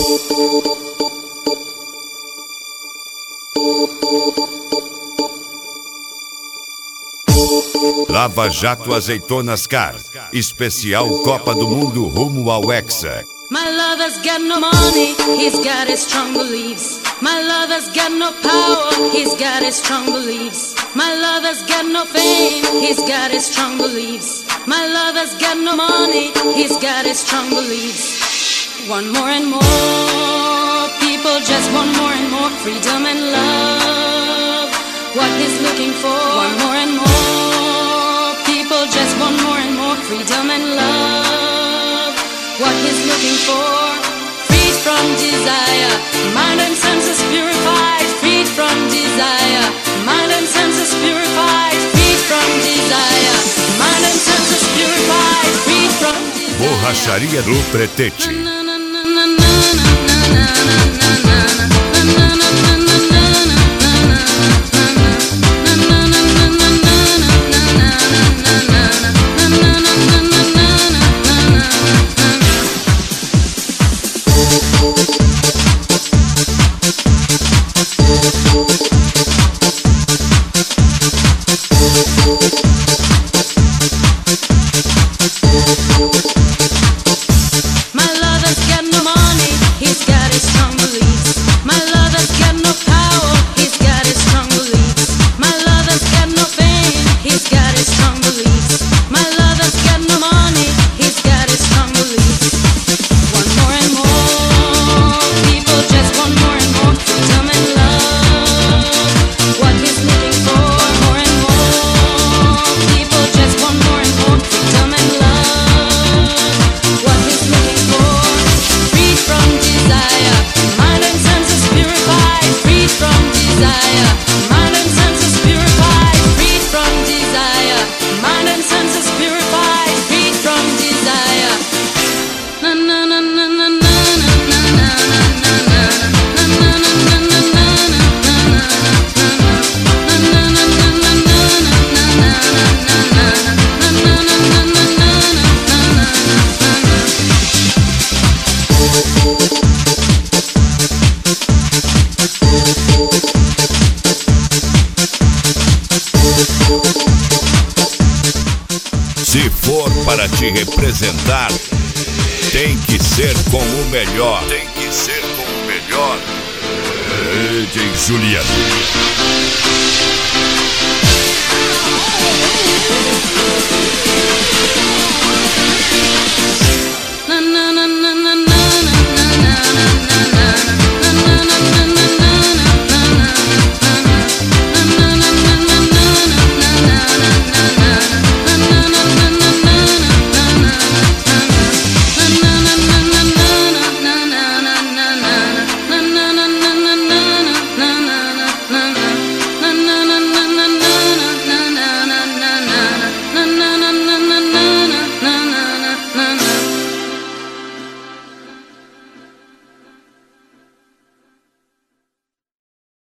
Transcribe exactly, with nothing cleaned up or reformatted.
Lava Jato Azeitonas Car, especial Copa do Mundo rumo ao Hexa. My lover's got no money, he's got his strong beliefs. My lover's got no power, he's got his strong beliefs. My lover's got no fame, he's got his strong beliefs. My lover's got no money, he's got his strong beliefs. One more and more, people just want more and more freedom and love. What he's looking for, one more and more, people just want more and more freedom and love. What he's looking for, freed from desire, mind and senses purified, freed from desire, mind and senses purified, freed from desire, mind and senses purified, freed from desire. Borracharia do Pretete. Se for para te representar, tem que ser com o melhor. Tem que ser com o melhor. D J Juliano. Na na na na na.